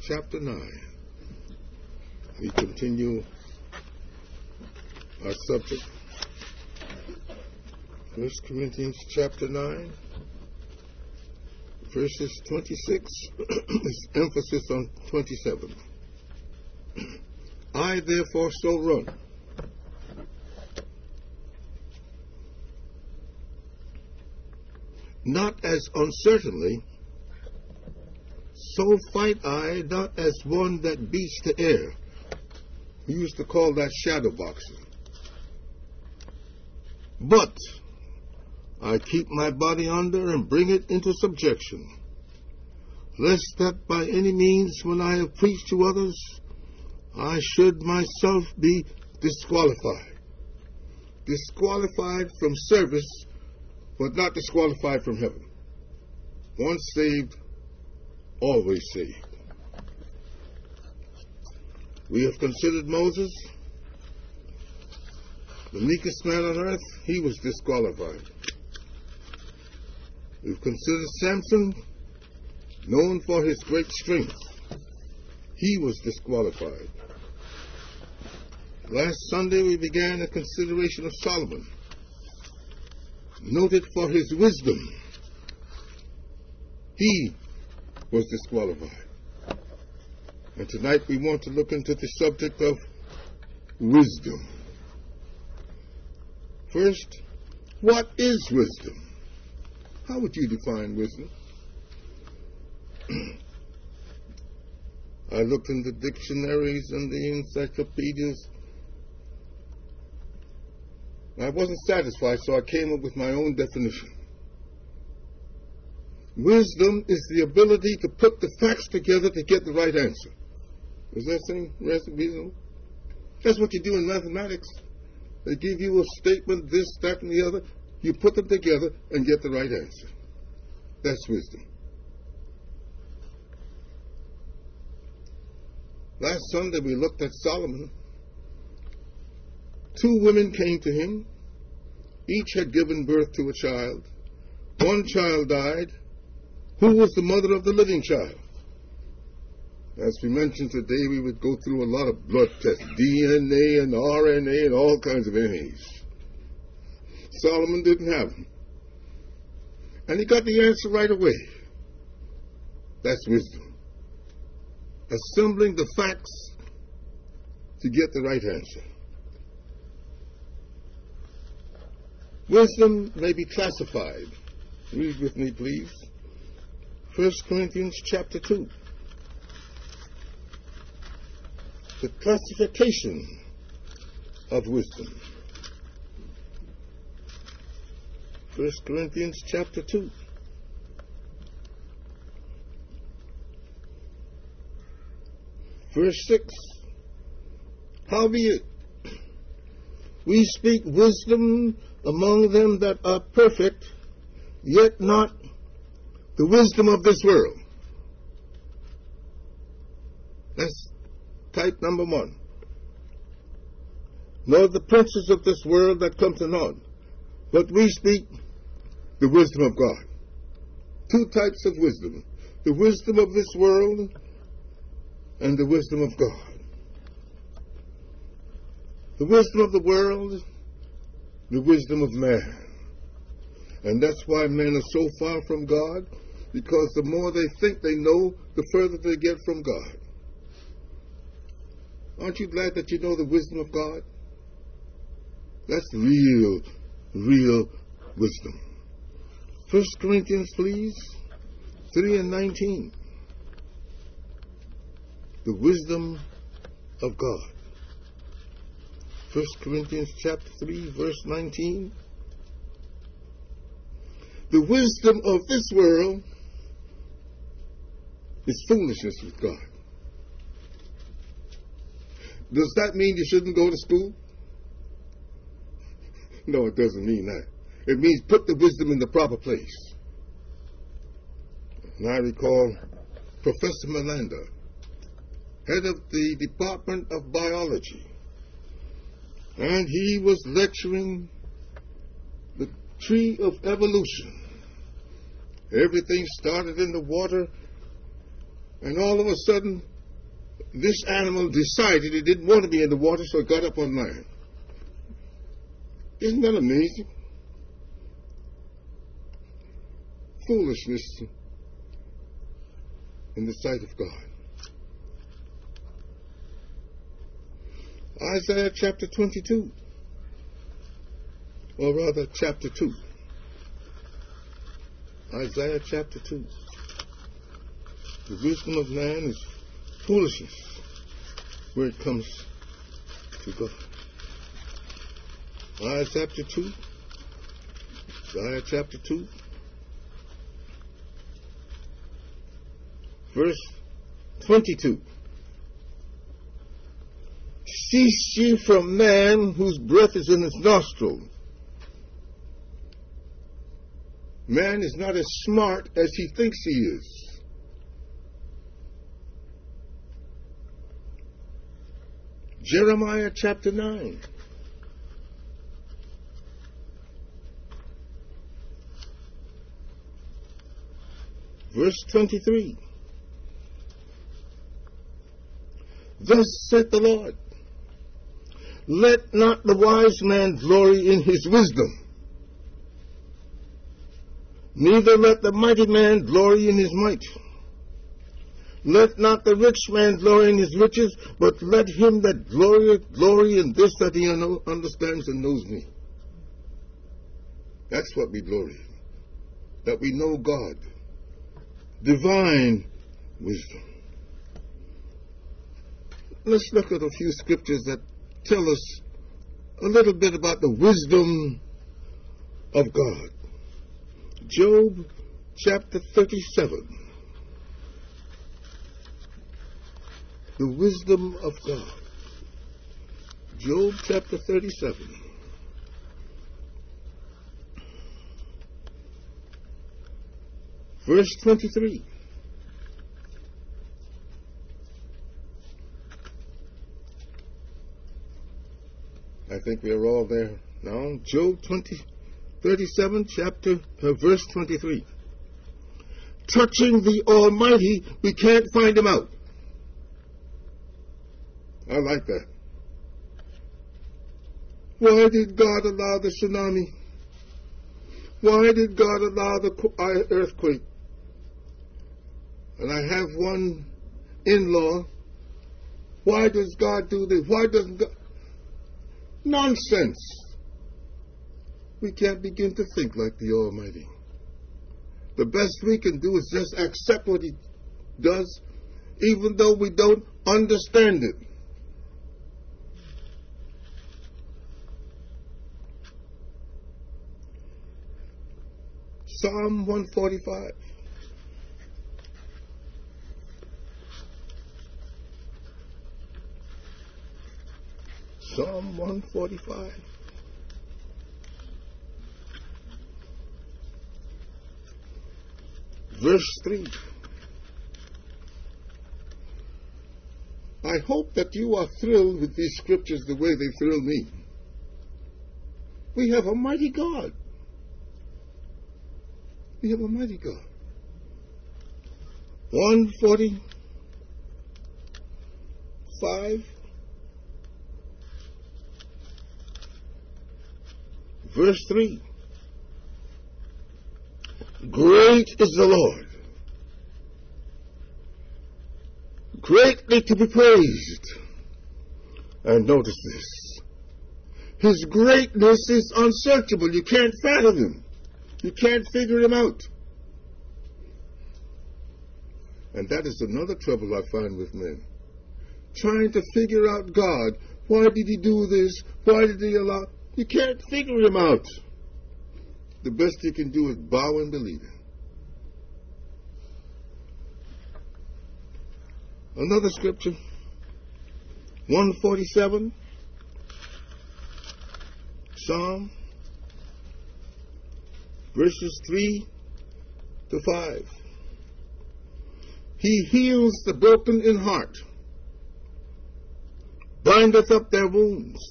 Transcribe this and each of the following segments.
chapter 9. We continue our subject. 1 Corinthians chapter 9, verses 26, is emphasis on 27. I therefore so run, not as uncertainly, so fight I not as one that beats the air. We used to call that shadow boxing. But I keep my body under and bring it into subjection, lest that by any means when I have preached to others, I should myself be disqualified. Disqualified from service, but not disqualified from heaven. Once saved, always saved. We have considered Moses, the meekest man on earth. He was disqualified. We've considered Samson, known for his great strength. He was disqualified. Last Sunday we began a consideration of Solomon, noted for his wisdom. He was disqualified. And tonight we want to look into the subject of wisdom. First, what is wisdom? How would you define wisdom? I looked in the dictionaries and the encyclopedias. I wasn't satisfied, so I came up with my own definition. Wisdom is the ability to put the facts together to get the right answer. Does that seem reasonable? That's what you do in mathematics. They give you a statement, this, that, and the other. You put them together and get the right answer. That's wisdom. Last Sunday we looked at Solomon. 2 women came to him. Each had given birth to a child. One child died. Who was the mother of the living child? As we mentioned today, we would go through a lot of blood tests, DNA and RNA and all kinds of NAs. Solomon didn't have them. And he got the answer right away. That's wisdom. Assembling the facts to get the right answer. Wisdom may be classified. Read with me, please. 1 Corinthians chapter 2. The classification of wisdom. 1 Corinthians chapter 2. Verse 6. Howbeit, we speak wisdom among them that are perfect, yet not the wisdom of this world. That's type number 1. Nor the princes of this world that come to naught, but we speak the wisdom of God. 2 types of wisdom. The wisdom of this world and the wisdom of God. The wisdom of the world, the wisdom of man. And that's why men are so far from God, because the more they think they know, the further they get from God. Aren't you glad that you know the wisdom of God? That's real wisdom. 1 Corinthians, please, 3 and 19. The wisdom of God. 1 Corinthians chapter 3, verse 19. The wisdom of this world is foolishness with God. Does that mean you shouldn't go to school? No, it doesn't mean that. It means put the wisdom in the proper place. And I recall Professor Melander, head of the Department of Biology, and he was lecturing the tree of evolution. Everything started in the water, and all of a sudden this animal decided it didn't want to be in the water, so it got up on land. Isn't that amazing? Foolishness in the sight of God. Isaiah chapter 22, or rather chapter 2. Isaiah chapter 2. The wisdom of man is foolishness where it comes to God. Isaiah chapter 2, verse 22. Cease ye from man whose breath is in his nostril. Man is not as smart as he thinks he is. Jeremiah chapter 9. Verse 23. Thus saith the Lord, let not the wise man glory in his wisdom, neither let the mighty man glory in his might. Let not the rich man glory in his riches, but let him that glorieth glory in this, that he understands and knows me. That's what we glory in, that we know God. Divine wisdom. Let's look at a few scriptures that tell us a little bit about the wisdom of God. Job chapter 37. The wisdom of God. Job chapter 37. Verse 23. I think we are all there now. Job 37, verse 23. Touching the Almighty, we can't find him out. I like that. Why did God allow the tsunami? Why did God allow the earthquake? And I have one in-law. Why does God do this? Why doesn't God? Nonsense. We can't begin to think like the Almighty. The best we can do is just accept what he does, even though we don't understand it. Psalm 145. Psalm 145. Verse 3. I hope that you are thrilled with these scriptures the way they thrill me. We have a mighty God. We have a mighty God. 145. Verse 3. Great is the Lord, greatly to be praised. And notice this. His greatness is unsearchable. You can't fathom him. You can't figure him out. And that is another trouble I find with men. Trying to figure out God. Why did he do this? Why did he allow? You can't figure him out. The best you can do is bow and believe him. Another scripture. 147. Psalm. Verses 3 to 5. He heals the broken in heart, bindeth up their wounds,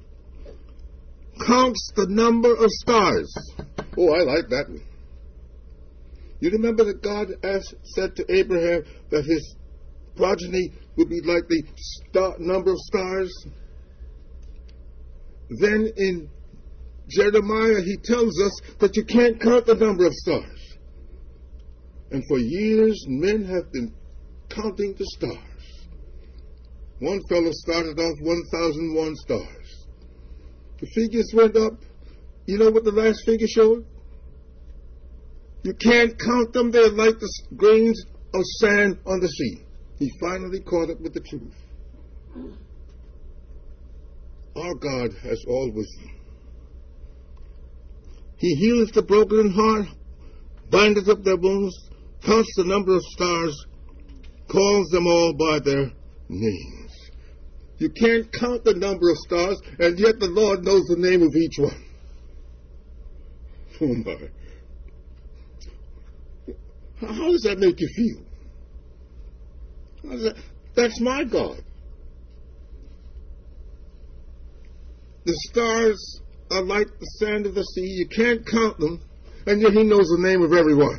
counts the number of stars. Oh, I like that one. You remember that God said to Abraham that his progeny will be like the number of stars. Then in Jeremiah, he tells us that you can't count the number of stars. And for years, men have been counting the stars. One fellow started off 1,001 stars. The figures went up. You know what the last figure showed? You can't count them. They're like the grains of sand on the sea. He finally caught up with the truth. Our God has all wisdom. He healeth the broken in heart, bindeth up their wounds, counts the number of stars, calls them all by their names. You can't count the number of stars, and yet the Lord knows the name of each one. Oh my. How does that make you feel? That's my God. The stars are like the sand of the sea. You can't count them, and yet he knows the name of everyone.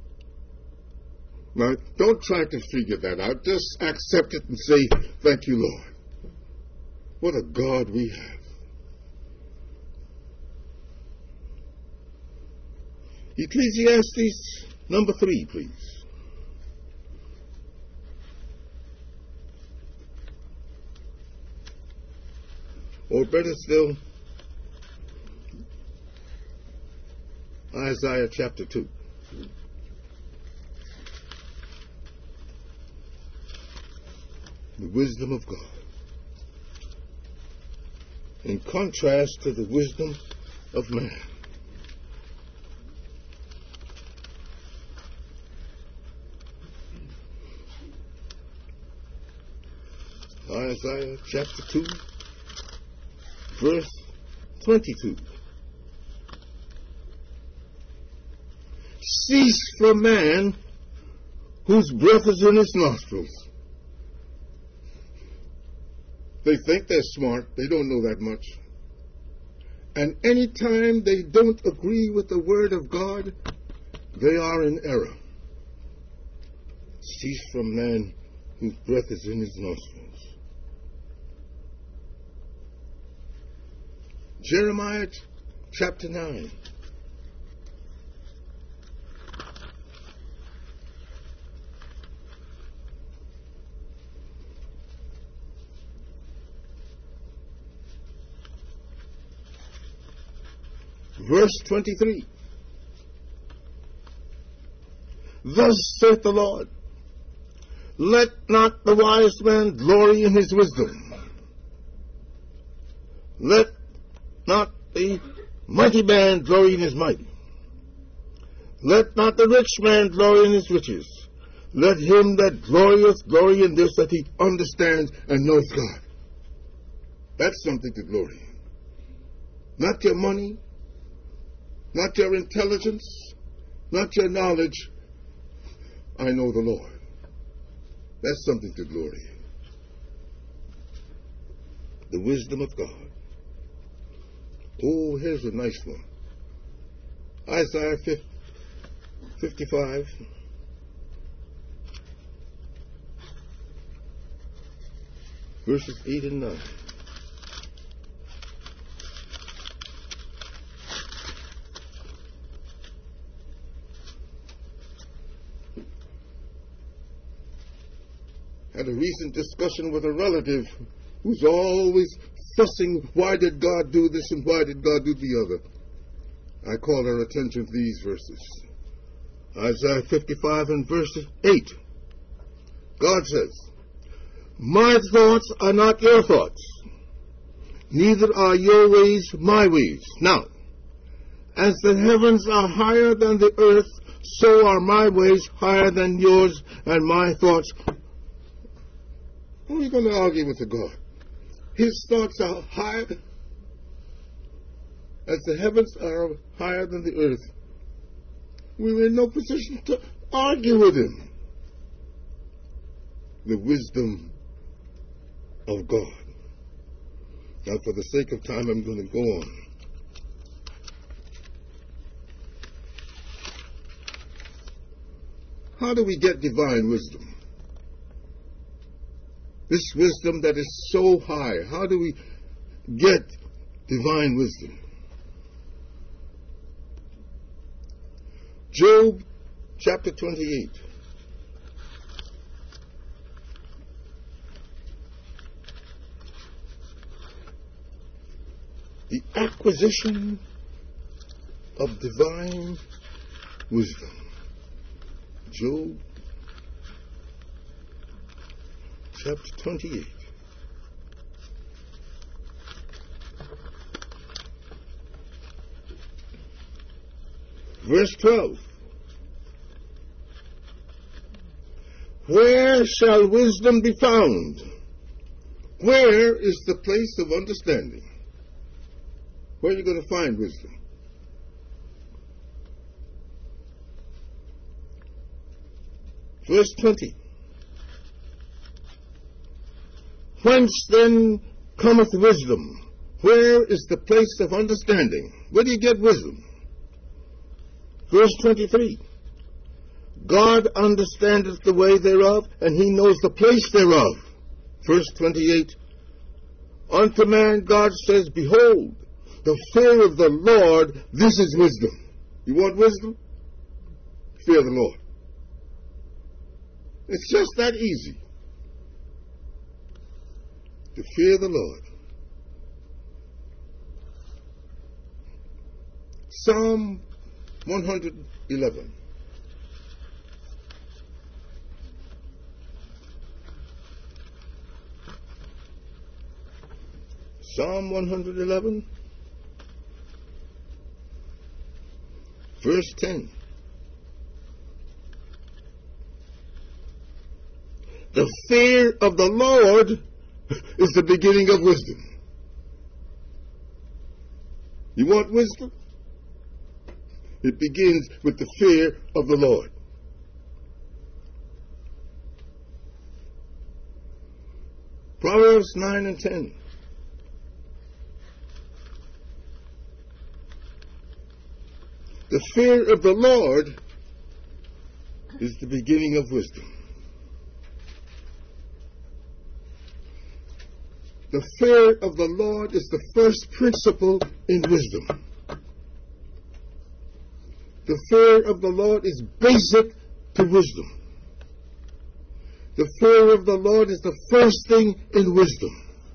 Now, don't try to figure that out. Just accept it and say, thank you, Lord. What a God we have. Ecclesiastes number 3, please. Or better still, Isaiah chapter 2. The wisdom of God. In contrast to the wisdom of man. Isaiah chapter 2, verse 22. Cease from man whose breath is in his nostrils. They think they're smart. They don't know that much. And any time they don't agree with the word of God, they are in error. Cease from man whose breath is in his nostrils. Jeremiah chapter 9. Verse 23. Thus saith the Lord, let not the wise man glory in his wisdom. Let not the mighty man glory in his might. Let not the rich man glory in his riches. Let him that glorieth glory in this, that he understands and knows God. That's something to glory in. Not your money, not your intelligence, not your knowledge. I know the Lord. That's something to glory in. The wisdom of God. Oh, here's a nice one. Isaiah 55. Verses 8 and 9. Had a recent discussion with a relative who's always fussing, why did God do this and why did God do the other? I call her attention to these verses. Isaiah 55 and verse 8. God says, my thoughts are not your thoughts, neither are your ways my ways. Now, as the heavens are higher than the earth, so are my ways higher than yours, and my thoughts. How are you going to argue with the God? His thoughts are higher, as the heavens are higher than the earth. We were in no position to argue with him. The wisdom of God. Now, for the sake of time, I'm going to go on. How do we get divine wisdom? This wisdom that is so high. How do we get divine wisdom? Job chapter 28. The acquisition of divine wisdom. Job chapter 28. Verse 12. Where shall wisdom be found? Where is the place of understanding? Where are you going to find wisdom? Verse 20. Whence then cometh wisdom? Where is the place of understanding? Where do you get wisdom? Verse 23. God understandeth the way thereof, and he knows the place thereof. Verse 28. Unto man God says, behold, the fear of the Lord, this is wisdom. You want wisdom? Fear the Lord. It's just that easy. To fear the Lord. Psalm 111. Psalm 111, verse 10. The fear of the Lord is the beginning of wisdom. You want wisdom? It begins with the fear of the Lord. Proverbs 9 and 10. The fear of the Lord is the beginning of wisdom. The fear of the Lord is the first principle in wisdom. The fear of the Lord is basic to wisdom. The fear of the Lord is the first thing in wisdom.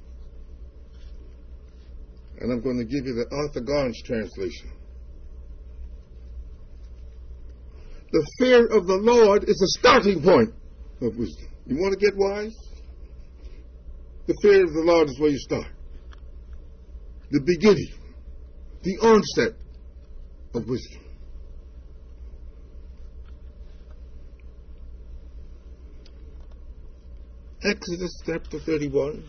And I'm going to give you the Arthur Garnes translation. The fear of the Lord is the starting point of wisdom. You want to get wise? The fear of the Lord is where you start. The beginning, the onset of wisdom. Exodus chapter 31.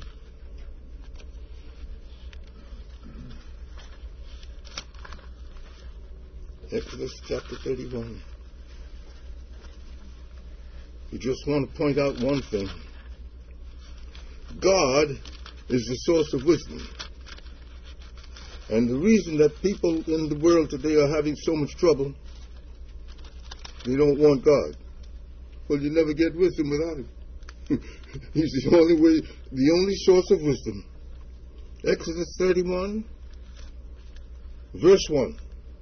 Exodus chapter 31. We just want to point out one thing. God is the source of wisdom. And the reason that people in the world today are having so much trouble, they don't want God. Well, you never get wisdom without him. He's the only way, the only source of wisdom. Exodus 31, verse 1.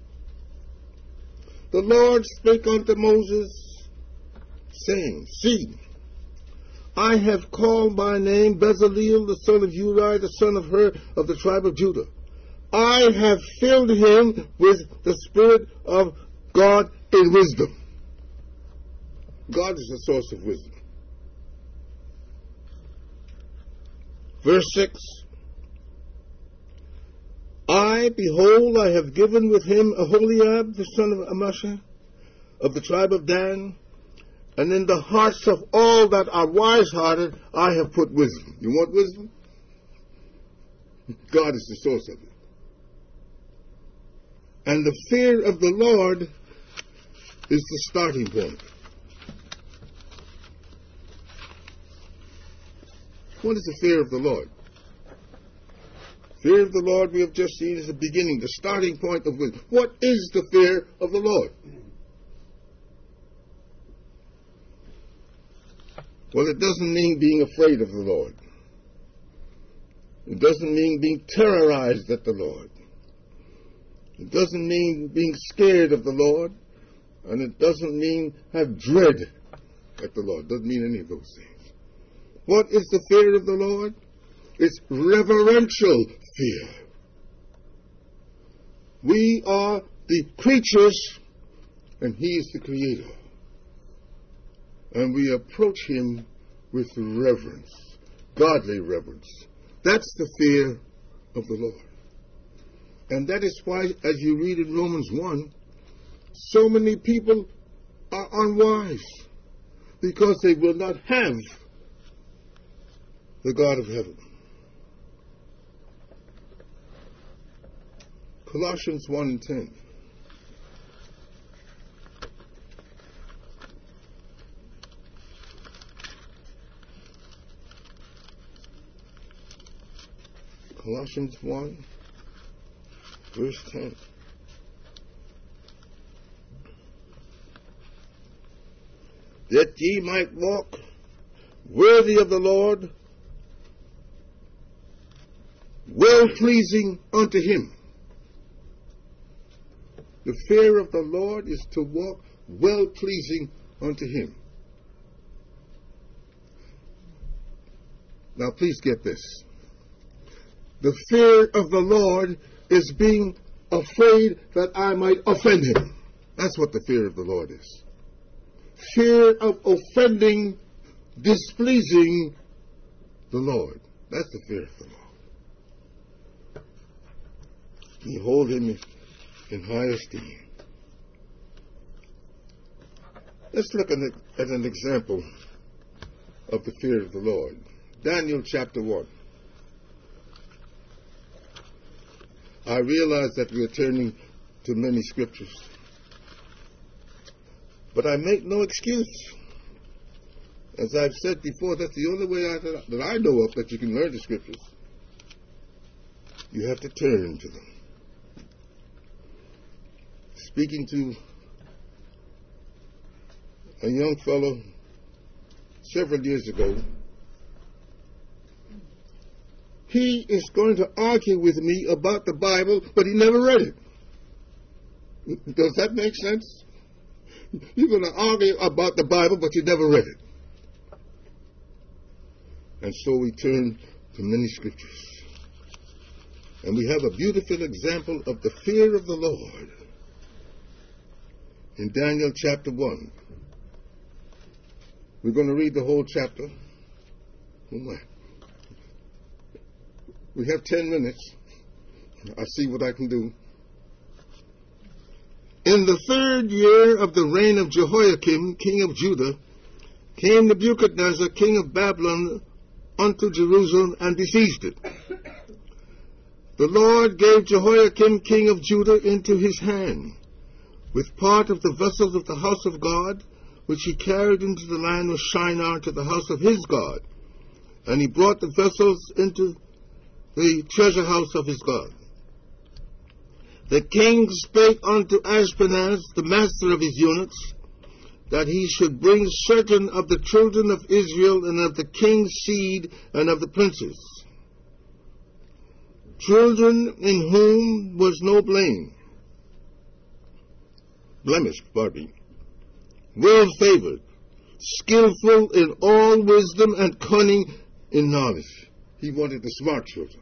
The Lord spake unto Moses, saying, See, I have called by name Bezaleel, the son of Uri, the son of Hur, of the tribe of Judah. I have filled him with the Spirit of God in wisdom. God is the source of wisdom. Verse 6. Behold, I have given with him Aholiab, the son of Amashah, of the tribe of Dan, and in the hearts of all that are wise-hearted I have put wisdom. You want wisdom? God is the source of it. And the fear of the Lord is the starting point. What is the fear of the Lord? Fear of the Lord, we have just seen, is the beginning, the starting point of wisdom. What is the fear of the Lord? Well, it doesn't mean being afraid of the Lord. It doesn't mean being terrorized at the Lord. It doesn't mean being scared of the Lord. And it doesn't mean have dread at the Lord. It doesn't mean any of those things. What is the fear of the Lord? It's reverential fear. We are the creatures, and He is the Creator. And we approach Him with reverence, godly reverence. That's the fear of the Lord. And that is why, as you read in Romans 1, so many people are unwise, because they will not have the God of heaven. Colossians 1:10. Colossians 1, verse 10. That ye might walk worthy of the Lord, well-pleasing unto Him. The fear of the Lord is to walk well-pleasing unto Him. Now please get this. The fear of the Lord is being afraid that I might offend Him. That's what the fear of the Lord is. Fear of offending, displeasing the Lord. That's the fear of the Lord. We hold Him in high esteem. Let's look at an example of the fear of the Lord. Daniel chapter 1. I realize that we are turning to many scriptures, but I make no excuse. As I've said before, that's the only way that I know of that you can learn the scriptures. You have to turn to them. Speaking to a young fellow several years ago, he is going to argue with me about the Bible, but he never read it. Does that make sense? You're going to argue about the Bible, but you never read it. And so we turn to many scriptures. And we have a beautiful example of the fear of the Lord in Daniel chapter 1. We're going to read the whole chapter. Oh my. We have 10 minutes. I'll see what I can do. In the 3rd year of the reign of Jehoiakim, king of Judah, came Nebuchadnezzar, king of Babylon, unto Jerusalem and besieged it. The Lord gave Jehoiakim, king of Judah, into his hand, with part of the vessels of the house of God, which he carried into the land of Shinar to the house of his God. And he brought the vessels into the treasure house of his God. The king spake unto Ashpenaz, the master of his eunuchs, that he should bring certain of the children of Israel and of the king's seed and of the princes, children in whom was no blemish, well-favored, skillful in all wisdom and cunning in knowledge. He wanted the smart children.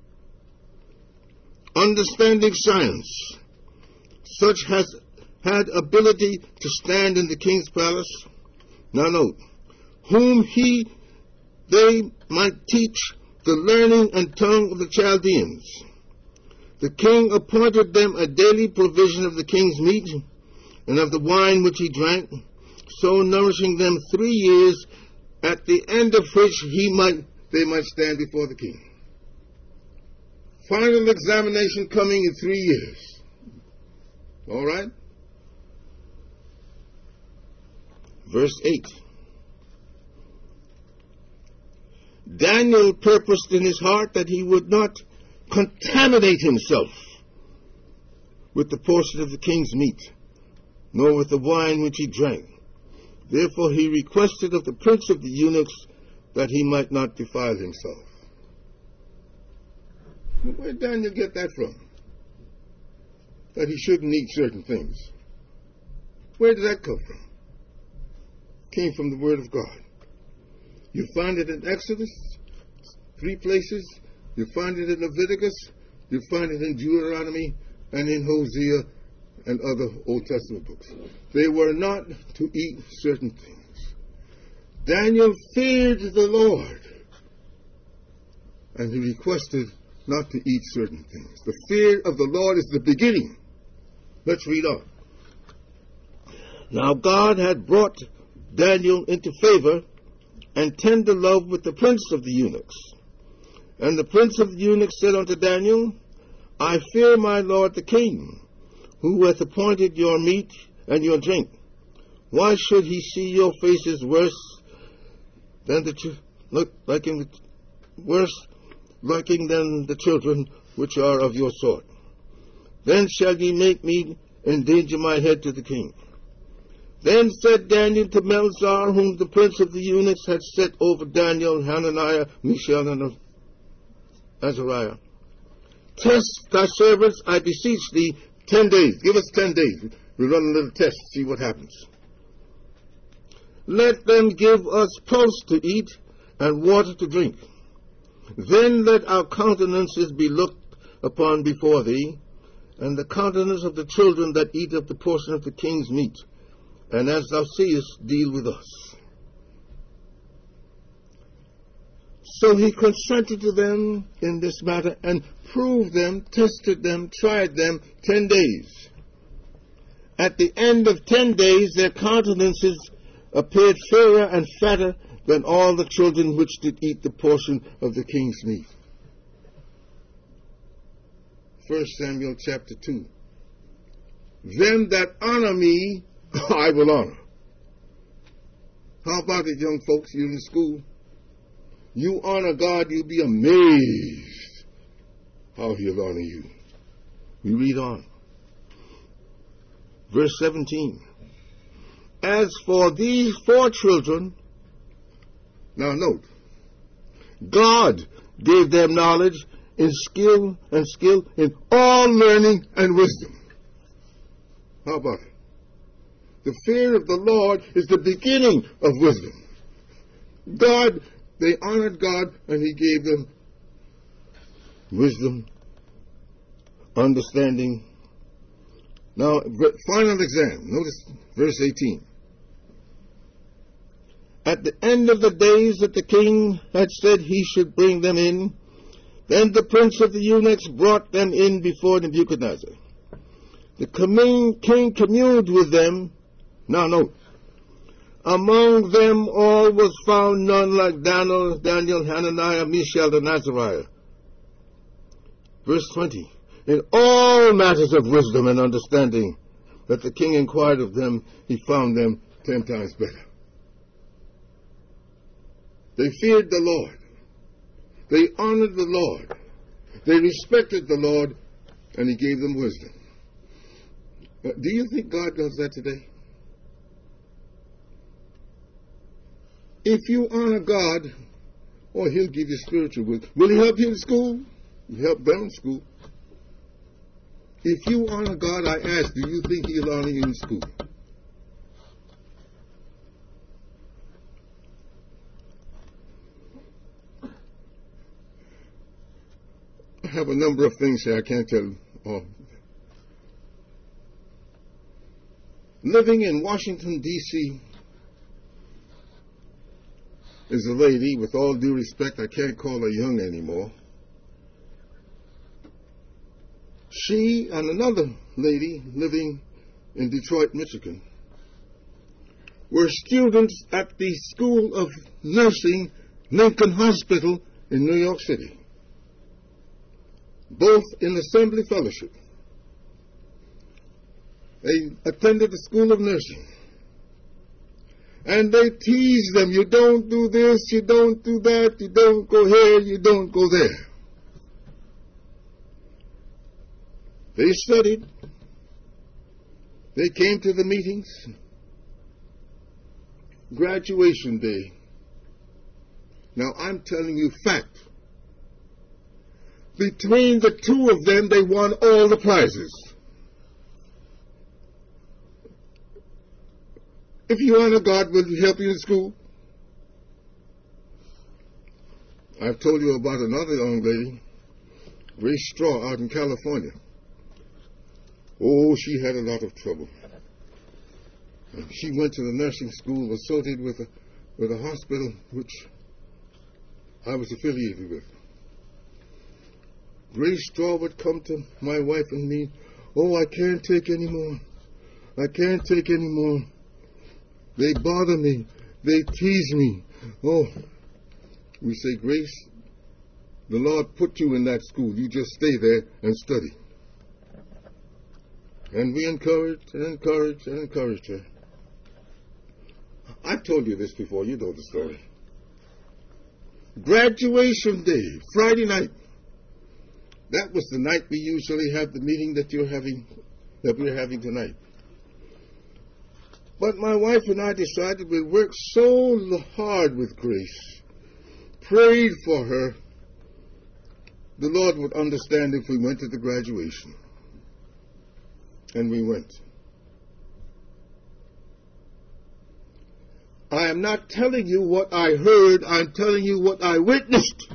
Understanding science, such has had ability to stand in the king's palace. Now note, whom they might teach the learning and tongue of the Chaldeans. The king appointed them a daily provision of the king's meat and of the wine which he drank, so nourishing them 3 years, at the end of which they might stand before the king. Final examination coming in 3 years. All right? Verse 8. Daniel purposed in his heart that he would not contaminate himself with the portion of the king's meat, nor with the wine which he drank. Therefore he requested of the prince of the eunuchs that he might not defile himself. Where did Daniel get that from? That he shouldn't eat certain things. Where did that come from? Came from the Word of God. You find it in Exodus, 3 places. You find it in Leviticus. You find it in Deuteronomy and in Hosea and other Old Testament books. They were not to eat certain things. Daniel feared the Lord, and he requested not to eat certain things. The fear of the Lord is the beginning. Let's read on. Now God had brought Daniel into favor and tender love with the prince of the eunuchs. And the prince of the eunuchs said unto Daniel, I fear my lord the king, who hath appointed your meat and your drink. Why should he see your faces worse than liking than the children which are of your sort? Then shall ye make me endanger my head to the king. Then said Daniel to Melzar, whom the prince of the eunuchs had set over Daniel, Hananiah, Mishael, and Azariah, test thy servants, I beseech thee, 10 days. Give us 10 days. We'll run a little test, see what happens. Let them give us pulse to eat and water to drink. Then let our countenances be looked upon before thee, and the countenance of the children that eat of the portion of the king's meat. And as thou seest, deal with us. So he consented to them in this matter and proved them, tested them, tried them 10 days. At the end of 10 days, their countenances appeared fairer and fatter than all the children which did eat the portion of the king's meat. 1 Samuel chapter 2. Them that honor me, I will honor. How about it, young folks? You're in school. You honor God, you'll be amazed how he'll honor you. We read on. Verse 17. As for these 4 children, now note, God gave them knowledge in skill in all learning and wisdom. How about it? The fear of the Lord is the beginning of wisdom. They honored God, and he gave them wisdom, understanding. Now, final exam. Notice verse 18. At the end of the days that the king had said he should bring them in, then the prince of the eunuchs brought them in before Nebuchadnezzar. The king communed with them. Now note, among them all was found none like Daniel, Hananiah, Mishael, and Azariah. Verse 20. In all matters of wisdom and understanding that the king inquired of them, he found them 10 times better. They feared the Lord. They honored the Lord. They respected the Lord, and he gave them wisdom. Do you think God does that today? If you honor God, he'll give you spiritual wisdom. Will he help you in school? You help them in school. If you honor God, I ask, do you think he'll honor you in school? I have a number of things here I can't tell all. Living in Washington, D.C., is a lady, with all due respect, I can't call her young anymore. She and another lady living in Detroit, Michigan, were students at the School of Nursing, Lincoln Hospital in New York City, both in Assembly Fellowship. They attended the School of Nursing. And they tease them, you don't do this, you don't do that, you don't go here, you don't go there. They studied. They came to the meetings. graduation day. Now, I'm telling you fact. Between the two of them, they won all the prizes. If you honor God, will He help you in school? I've told you about another young lady, Grace Straw, out in California. Oh, she had a lot of trouble. She went to the nursing school associated with a hospital which I was affiliated with. Grace Straw would come to my wife and me, "Oh, I can't take any more. I can't take any more. They bother me. They tease me." Oh, we say, "Grace, the Lord put you in that school. You just stay there and study." And we encouraged her. I've told you this before. You know the story. Graduation day, Friday night. That was the night we usually have the meeting that we're having tonight. But my wife and I decided we'd work so hard with Grace, prayed for her, the Lord would understand if we went to the graduation. And we went. I am not telling you what I heard, I'm telling you what I witnessed.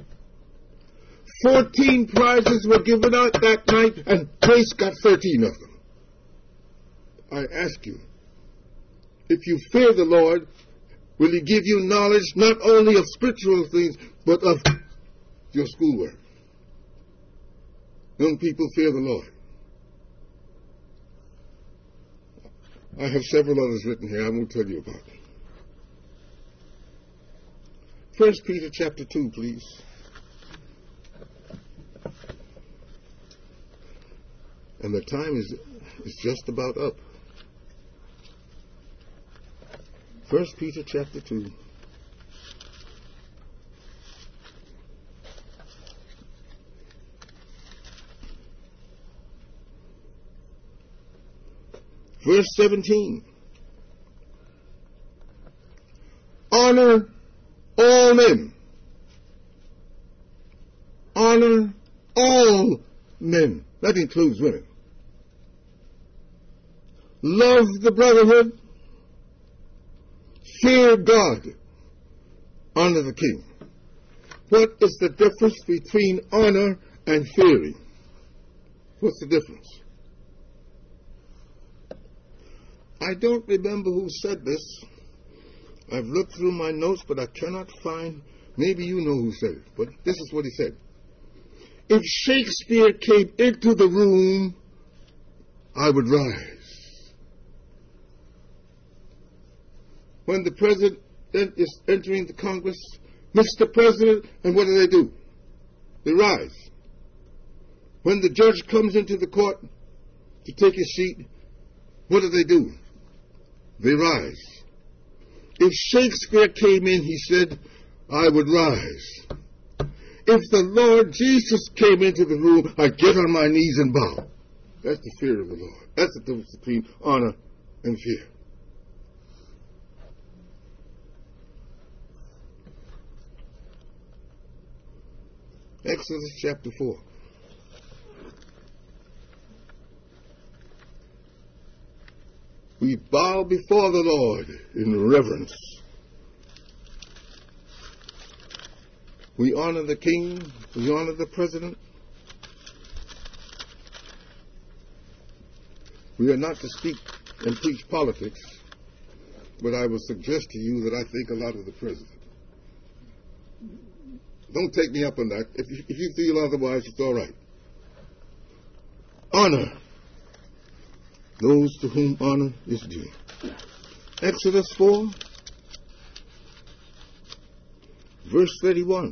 14 prizes were given out that night, and Grace got 13 of them. I ask you, if you fear the Lord, will He give you knowledge not only of spiritual things, but of your schoolwork? Young people, fear the Lord. I have several others written here. I won't tell you about them. 1 Peter chapter 2, please. And the time is just about up. 1 Peter chapter 2. Verse 17. Honor all men. Honor all men. That includes women. Love the brotherhood. Fear God. Honor the king. What is the difference between honor and fearing? What's the difference? I don't remember who said this. I've looked through my notes, but I cannot find. Maybe you know who said it, but this is what he said. If Shakespeare came into the room, I would rise. When the president is entering the Congress, Mr. President, and what do? They rise. When the judge comes into the court to take his seat, what do? They rise. If Shakespeare came in, he said, I would rise. If the Lord Jesus came into the room, I'd get on my knees and bow. That's the fear of the Lord. That's the difference between honor and fear. Exodus chapter 4. We bow before the Lord in reverence. We honor the king. We honor the president. We are not to speak and preach politics, but I will suggest to you that I think a lot of the president. Don't take me up on that. If you feel otherwise, it's all right. Honor those to whom honor is due. Exodus 4, verse 31.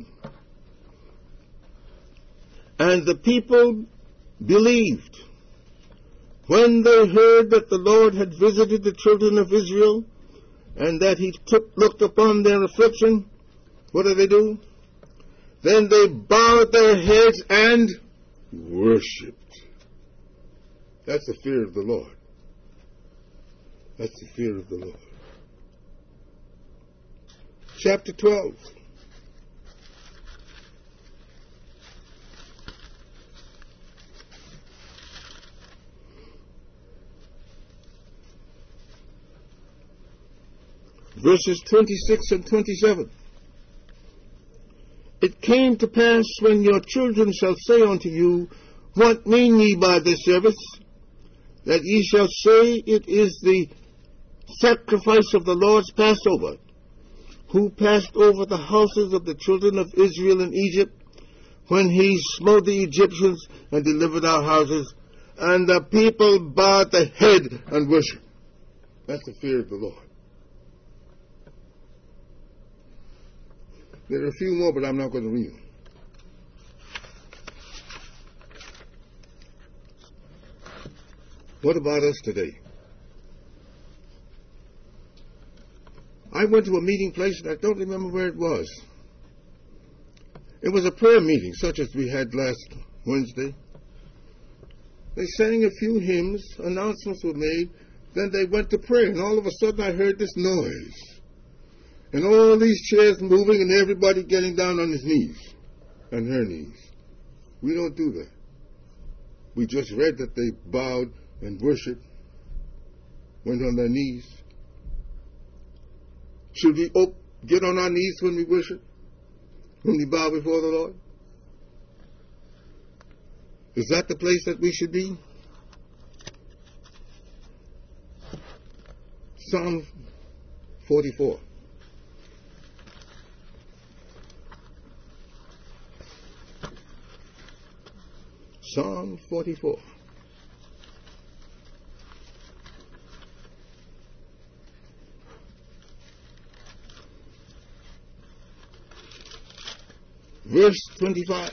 And the people believed when they heard that the Lord had visited the children of Israel and that He looked upon their affliction. What do? Then they bowed their heads and worshipped. That's the fear of the Lord. That's the fear of the Lord. chapter 12. Verses 26 and 27. It came to pass when your children shall say unto you, What mean ye by this service? That ye shall say, It is the sacrifice of the Lord's Passover, who passed over the houses of the children of Israel in Egypt, when he smote the Egyptians and delivered our houses, and the people bowed the head and worshiped. That's the fear of the Lord. There are a few more, but I'm not going to read them. What about us today? I went to a meeting place, and I don't remember where it was. It was a prayer meeting, such as we had last Wednesday. They sang a few hymns, announcements were made, then they went to pray, and all of a sudden I heard this noise. And all these chairs moving and everybody getting down on his knees and her knees. We don't do that. We just read that they bowed and worshiped, went on their knees. Should we get on our knees when we worship? When we bow before the Lord? Is that the place that we should be? Psalm 44. Psalm 44. Verse 25.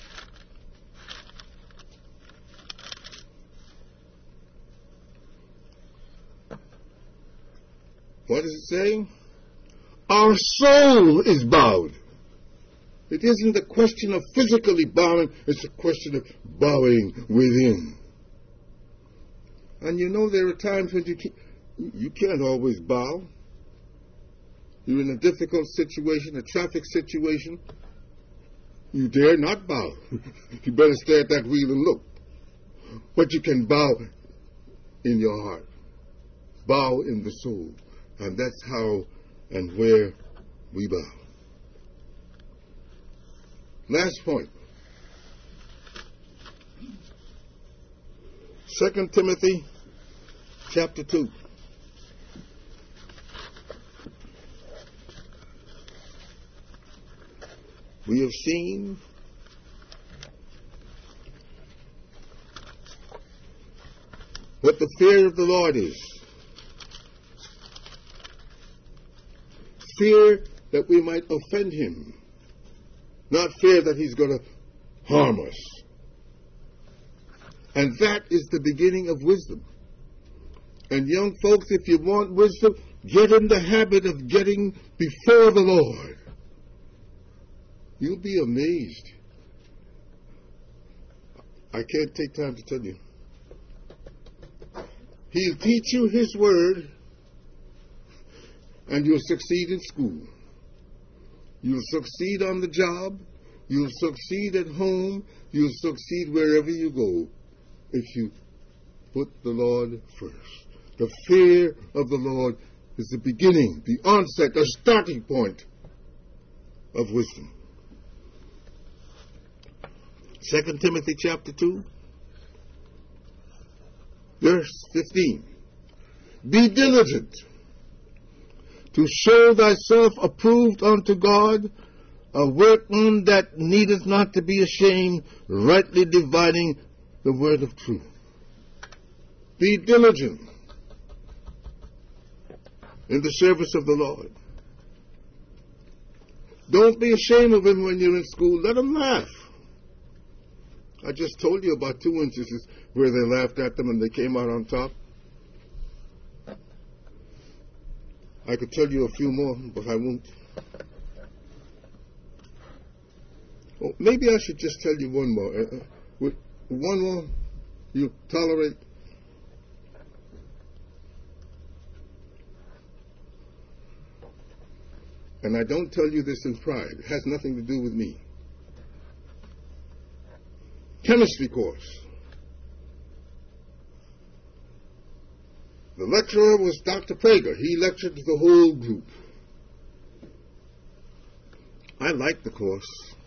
What does it say? Our soul is bowed. It isn't a question of physically bowing, it's a question of bowing within. And you know there are times when you can't always bow. You're in a difficult situation, a traffic situation. You dare not bow. You better stay at that wheel and look. But you can bow in your heart. Bow in the soul. And that's how and where we bow. Last point. 2 Timothy chapter 2. We have seen what the fear of the Lord is. Fear that we might offend him. Not fear that he's going to harm us. And that is the beginning of wisdom. And young folks, if you want wisdom, get in the habit of getting before the Lord. You'll be amazed. I can't take time to tell you. He'll teach you his word, and you'll succeed in school. You'll succeed on the job. You'll succeed at home. You'll succeed wherever you go if you put the Lord first. The fear of the Lord is the beginning, the onset, the starting point of wisdom. 2 Timothy chapter 2, verse 15. Be diligent to show thyself approved unto God, a workman that needeth not to be ashamed, rightly dividing the word of truth. Be diligent in the service of the Lord. Don't be ashamed of him when you're in school. Let him laugh. I just told you about 2 instances where they laughed at them and they came out on top. I could tell you a few more, but I won't. Oh, maybe I should just tell you one more. One more you tolerate? And I don't tell you this in pride. It has nothing to do with me. Chemistry course. The lecturer was Dr. Prager. He lectured to the whole group. I liked the course.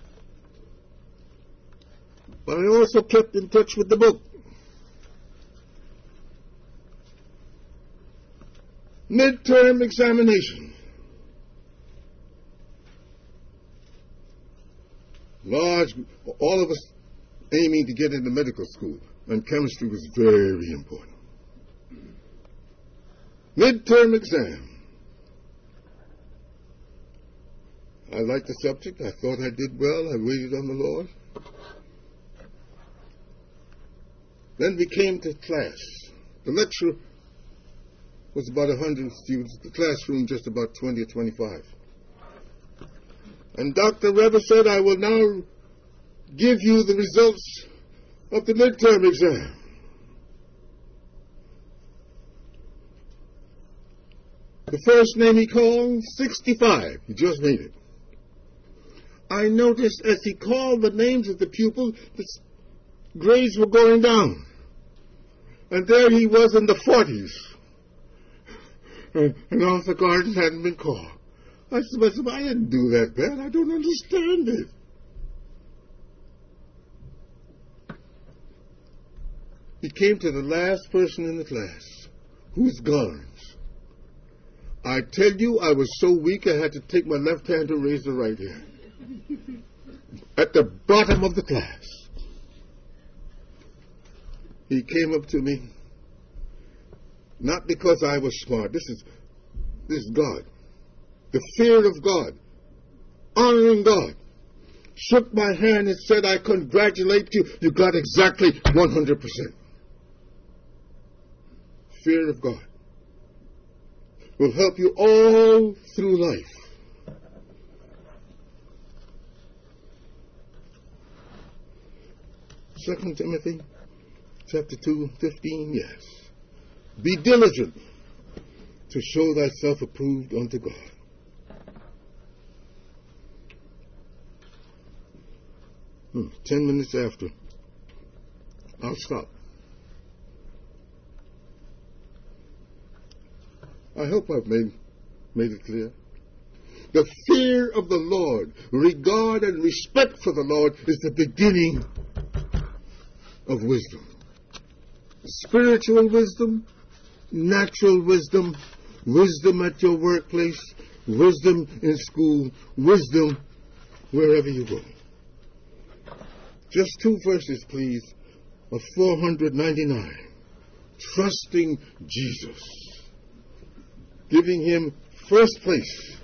But I also kept in touch with the book. Midterm examination. Large, all of us aiming to get into medical school, and chemistry was very important. Midterm exam. I liked the subject. I thought I did well. I waited on the Lord. Then we came to class. The lecture was about 100 students. The classroom just about 20 or 25. And Dr. Weber said, I will now give you the results of the midterm exam. The first name he called, 65. He just made it. I noticed as he called the names of the pupils, the grades were going down. And there he was in the 40s. And Arthur Gardner hadn't been called. I said, I didn't do that bad. I don't understand it. He came to the last person in the class. Who's Garnes? I tell you, I was so weak I had to take my left hand to raise the right hand. At the bottom of the class. He came up to me. Not because I was smart. This is God. The fear of God. Honoring God. Shook my hand and said, I congratulate you. You got exactly 100%. Fear of God will help you all through life. Second Timothy chapter 2:15, yes. Be diligent to show thyself approved unto God. Hmm, 10 minutes after. I'll stop. I hope I've made it clear. The fear of the Lord, regard and respect for the Lord is the beginning of wisdom. Spiritual wisdom, natural wisdom, wisdom at your workplace, wisdom in school, wisdom wherever you go. Just 2 verses, please, of 499. Trusting Jesus. Giving him first place